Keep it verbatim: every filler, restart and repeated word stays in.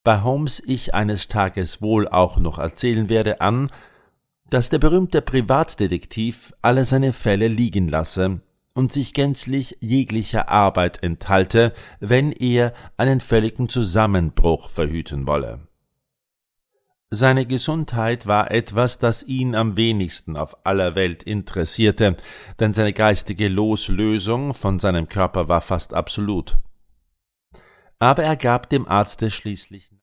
bei Holmes' ich eines Tages wohl auch noch erzählen werde, an, dass der berühmte Privatdetektiv alle seine Fälle liegen lasse und sich gänzlich jeglicher Arbeit enthalte, wenn er einen völligen Zusammenbruch verhüten wolle. Seine Gesundheit war etwas, das ihn am wenigsten auf aller Welt interessierte, denn seine geistige Loslösung von seinem Körper war fast absolut. Aber er gab dem Arzte schließlich